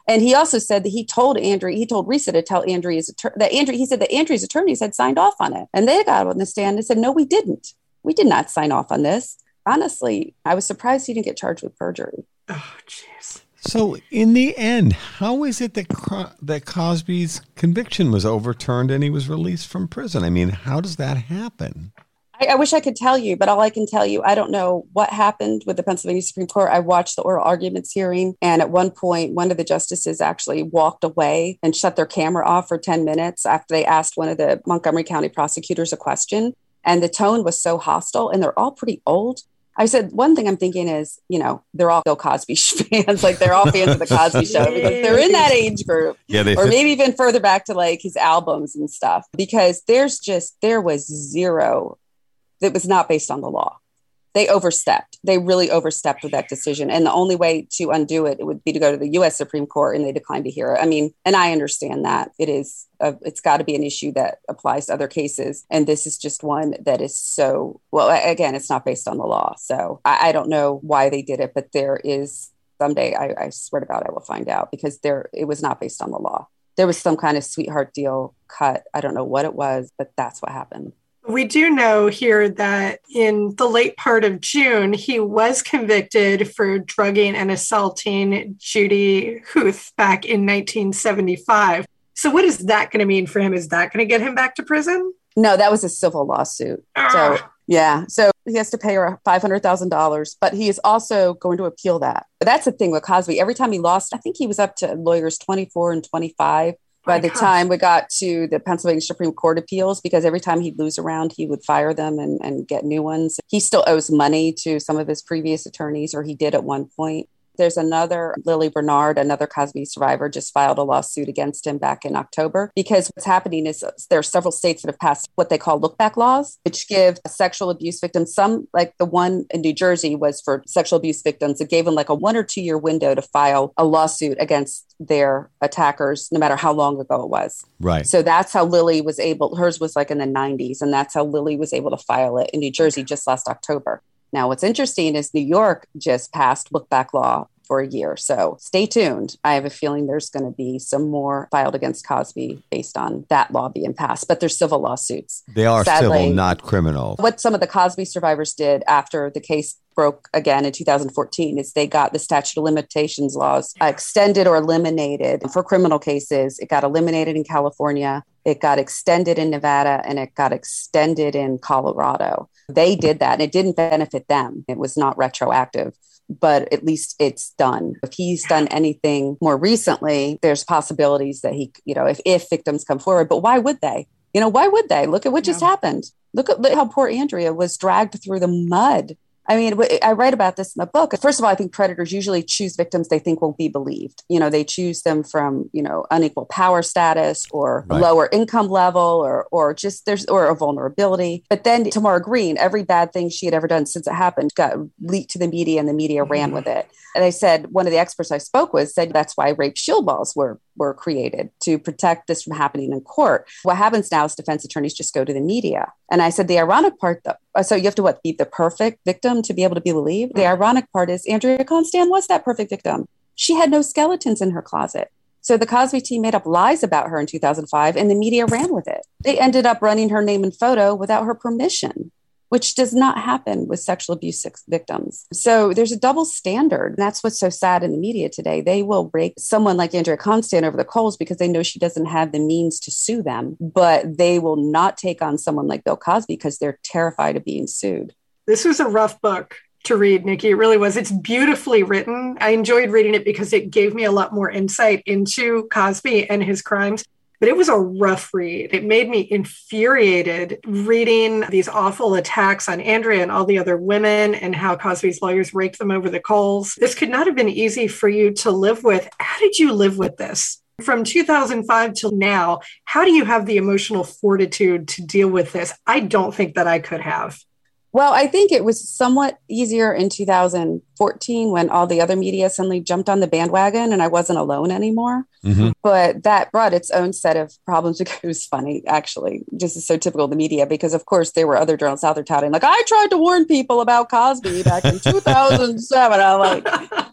S7: And he also said that he told Andrea, he told Risa to tell Andrea's attorney that Andrea, he said that Andrea's attorneys had signed off on it. And they got on the stand and said, no, we didn't. We did not sign off on this. Honestly, I was surprised he didn't get charged with perjury.
S6: Oh, jeez.
S5: So in the end, how is it that that Cosby's conviction was overturned and he was released from prison? I mean, how does that happen?
S7: I, I wish I could tell you, but all I can tell you, I don't know what happened with the Pennsylvania Supreme Court. I watched the oral arguments hearing, and at one point, one of the justices actually walked away and shut their camera off for ten minutes after they asked one of the Montgomery County prosecutors a question. And the tone was so hostile, and they're all pretty old. I said, one thing I'm thinking is, you know, they're all Bill Cosby fans. Like, they're all fans of the Cosby Show because they're in that age group.
S5: Yeah, they
S7: or
S5: fit-
S7: maybe even further back to like his albums and stuff, because there's just, there was zero that was not based on the law. They overstepped. They really overstepped with that decision. And the only way to undo it, it would be to go to the U S Supreme Court, and they declined to hear it. I mean, and I understand that it is, a, it's got to be an issue that applies to other cases. And this is just one that is so, well, again, it's not based on the law. So I, I don't know why they did it, but there is someday, I, I swear to God, I will find out, because there, it was not based on the law. There was some kind of sweetheart deal cut. I don't know what it was, but that's what happened.
S6: We do know here that in the late part of June, he was convicted for drugging and assaulting Judy Huth back in nineteen seventy-five. So what is that going to mean for him? Is that going to get him back to prison?
S7: No, that was a civil lawsuit.
S6: Ah.
S7: So, yeah. So he has to pay her five hundred thousand dollars, but he is also going to appeal that. But that's the thing with Cosby. Every time he lost, I think he was up to lawyers twenty-four and twenty-five. By the time we got to the Pennsylvania Supreme Court appeals, because every time he'd lose a round, he would fire them and, and get new ones. He still owes money to some of his previous attorneys, or he did at one point. There's another, Lily Bernard, another Cosby survivor, just filed a lawsuit against him back in October, because what's happening is there are several states that have passed what they call look-back laws, which give sexual abuse victims, some, like the one in New Jersey was for sexual abuse victims. It gave them like a one or two year window to file a lawsuit against their attackers, no matter how long ago it was.
S5: Right.
S7: So that's how Lily was able, hers was like in the nineties, and that's how Lily was able to file it in New Jersey just last October. Now, what's interesting is New York just passed look-back law for a year. So stay tuned. I have a feeling there's going to be some more filed against Cosby based on that law being passed. But they're civil lawsuits.
S5: They are
S7: Sadly,
S5: civil, not criminal.
S7: What some of the Cosby survivors did after the case broke again in two thousand fourteen is they got the statute of limitations laws extended or eliminated for criminal cases. It got eliminated in California. It got extended in Nevada, and it got extended in Colorado. They did that, and it didn't benefit them. It was not retroactive, but at least it's done. If he's done anything more recently, there's possibilities that he, you know, if, if victims come forward, but why would they? You know, why would they? Look at what just
S6: Yeah.
S7: happened. Look at look how poor Andrea was dragged through the mud. I mean, I write about this in the book. First of all, I think predators usually choose victims they think will be believed. You know, they choose them from, you know, unequal power status or
S5: Right.
S7: lower income level or or just there's or a vulnerability. But then Tamara Green, every bad thing she had ever done since it happened got leaked to the media, and the media mm-hmm. ran with it. And they said, one of the experts I spoke with said that's why rape shield laws were were created, to protect this from happening in court. What happens now is defense attorneys just go to the media. And I said, the ironic part, though, so you have to what, be the perfect victim to be able to be believed? The ironic part is Andrea Constand was that perfect victim. She had no skeletons in her closet. So the Cosby team made up lies about her in two thousand five, and the media ran with it. They ended up running her name and photo without her permission, which does not happen with sexual abuse victims. So there's a double standard. And that's what's so sad in the media today. They will rake someone like Andrea Constand over the coals because they know she doesn't have the means to sue them, but they will not take on someone like Bill Cosby because they're terrified of being sued.
S6: This was a rough book to read, Nikki. It really was. It's beautifully written. I enjoyed reading it because it gave me a lot more insight into Cosby and his crimes. But it was a rough read. It made me infuriated reading these awful attacks on Andrea and all the other women and how Cosby's lawyers raked them over the coals. This could not have been easy for you to live with. How did you live with this? From two thousand five till now, how do you have the emotional fortitude to deal with this? I don't think that I could have.
S7: Well, I think it was somewhat easier in two thousand fourteen when all the other media suddenly jumped on the bandwagon and I wasn't alone anymore. Mm-hmm. But that brought its own set of problems. It was funny, actually, just is so typical of the media, because, of course, there were other journalists out there touting, like, I tried to warn people about Cosby back in two thousand seven. I'm like,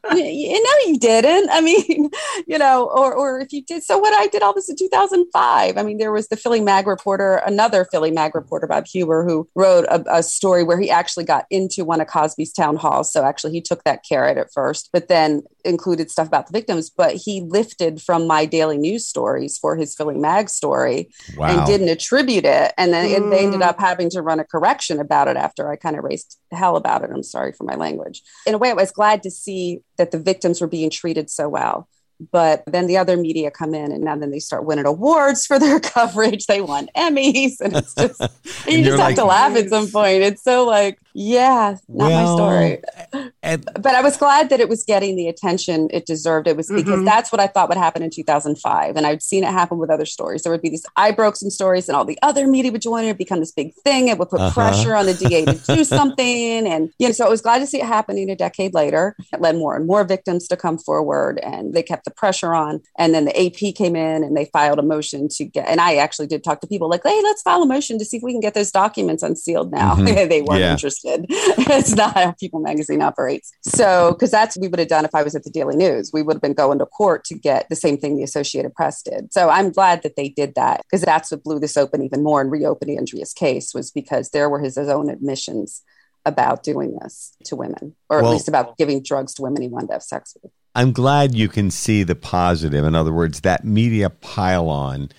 S7: you know, you didn't. I mean, you know, or or if you did, so what? I did all this in two thousand five. I mean, there was the Philly Mag reporter, another Philly Mag reporter, Bob Huber, who wrote a, a story where he actually got into one of Cosby's town halls. So actually, he took that carrot at first, but then included stuff about the victims. But he lifted from my daily news stories for his Philly Mag story
S5: Wow.
S7: and didn't attribute it. And then it, they ended up having to run a correction about it after I kind of raised hell about it. I'm sorry for my language. In a way, I was glad to see that the victims were being treated so well. But then the other media come in and now then they start winning awards for their coverage. They won Emmys. And it's just, you just have like, to laugh at some point. It's so like, yeah, not well, my story. And, but I was glad that it was getting the attention it deserved. It was because mm-hmm. that's what I thought would happen in two thousand five. And I'd seen it happen with other stories. There would be these, I broke some stories and all the other media would join it. It'd become this big thing. It would put uh-huh. pressure on the D A to do something. And, you know, so I was glad to see it happening a decade later. It led more and more victims to come forward and they kept the pressure on. And then the A P came in and they filed a motion to get, and I actually did talk to people like, hey, let's file a motion to see if we can get those documents unsealed now. Mm-hmm. They weren't yeah. interested. It's not how People magazine operates. So, because that's what we would have done if I was at the Daily News. We would have been going to court to get the same thing the Associated Press did. So I'm glad that they did that because that's what blew this open even more and reopened Andrea's case was because there were his, his own admissions about doing this to women, or well, at least about giving drugs to women he wanted to have sex with.
S5: I'm glad you can see the positive. In other words, that media pile-on,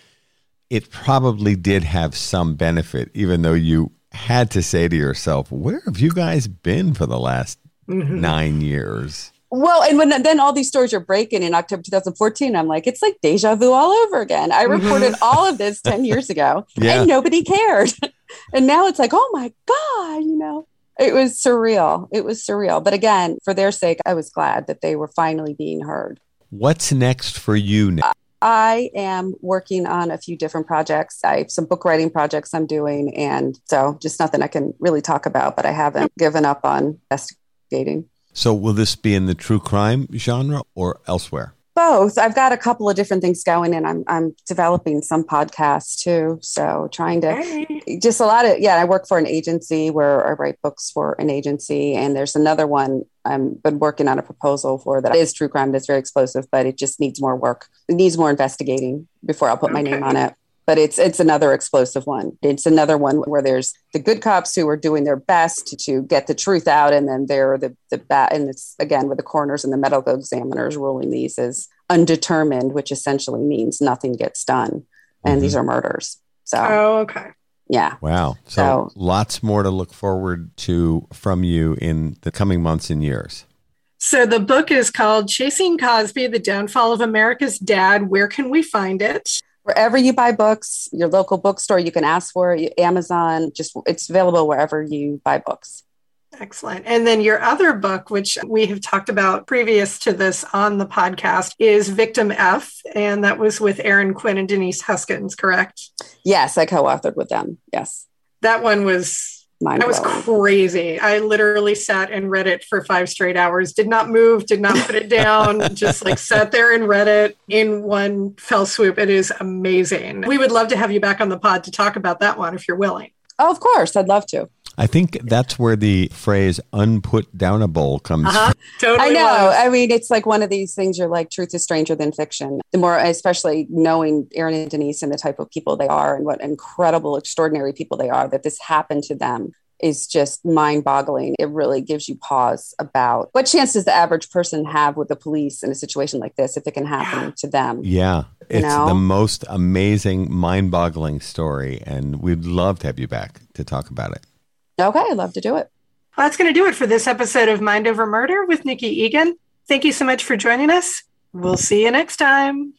S5: it probably did have some benefit, even though you had to say to yourself, where have you guys been for the last mm-hmm. nine years?
S7: Well, and when then all these stories are breaking in October two thousand fourteen, I'm like, it's like deja vu all over again. I reported mm-hmm. all of this ten years ago yeah. and nobody cared. And now it's like, oh my God, you know, it was surreal. It was surreal. But again, for their sake, I was glad that they were finally being heard.
S5: What's next for you now?
S7: I am working on a few different projects. I have some book writing projects I'm doing. And so just nothing I can really talk about, but I haven't given up on investigating.
S5: So will this be in the true crime genre or elsewhere?
S7: Both. I've got a couple of different things going and I'm I'm developing some podcasts too. So trying to hey. just a lot of, yeah, I work for an agency where I write books for an agency. And there's another one I've been working on a proposal for that is true crime. That's very explosive, but it just needs more work. It needs more investigating before I'll put my okay. name on it. But it's it's another explosive one. It's another one where there's the good cops who are doing their best to, to get the truth out. And then they're the, the bad. And it's, again, with the coroners and the medical examiners ruling these as undetermined, which essentially means nothing gets done. And mm-hmm. these are murders. So,
S6: oh, okay.
S7: Yeah.
S5: Wow. So, so lots more to look forward to from you in the coming months and years.
S6: So the book is called Chasing Cosby, The Downfall of America's Dad. Where can we find it?
S7: Wherever you buy books, your local bookstore, you can ask for it, Amazon, just it's available wherever you buy books.
S6: Excellent. And then your other book, which we have talked about previous to this on the podcast, is Victim F. And that was with Aaron Quinn and Denise Huskins, correct?
S7: Yes, I co-authored with them. Yes.
S6: That one was... That was crazy. I literally sat and read it for five straight hours, did not move, did not put it down, just like sat there and read it in one fell swoop. It is amazing. We would love to have you back on the pod to talk about that one if you're willing.
S7: Oh, of course. I'd love to.
S5: I think that's where the phrase unputdownable comes
S6: uh-huh.
S5: from.
S6: Totally
S7: I know.
S6: Was.
S7: I mean, it's like one of these things you're like, truth is stranger than fiction. The more, especially knowing Aaron and Denise and the type of people they are and what incredible, extraordinary people they are, that this happened to them is just mind-boggling. It really gives you pause about what chance does the average person have with the police in a situation like this if it can happen yeah. to them.
S5: Yeah. It's
S7: know?
S5: the most amazing, mind-boggling story, and we'd love to have you back to talk about it.
S7: Okay, I'd love to do it.
S6: Well, that's going to do it for this episode of Mind Over Murder with Nikki Egan. Thank you so much for joining us. We'll see you next time.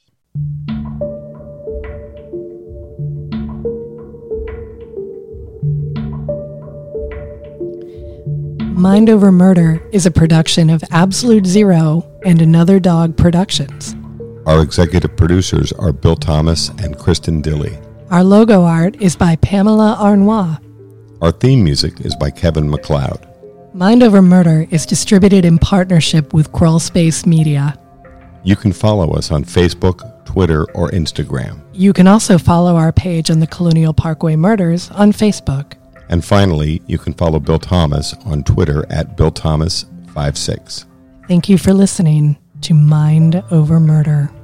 S4: Mind Over Murder is a production of Absolute Zero and Another Dog Productions.
S5: Our executive producers are Bill Thomas and Kristen Dilley.
S4: Our logo art is by Pamela Arnois.
S5: Our theme music is by Kevin MacLeod.
S4: Mind Over Murder is distributed in partnership with Crawl Space Media.
S5: You can follow us on Facebook, Twitter, or Instagram.
S4: You can also follow our page on the Colonial Parkway Murders on Facebook.
S5: And finally, you can follow Bill Thomas on Twitter at Bill Thomas fifty-six.
S4: Thank you for listening to Mind Over Murder.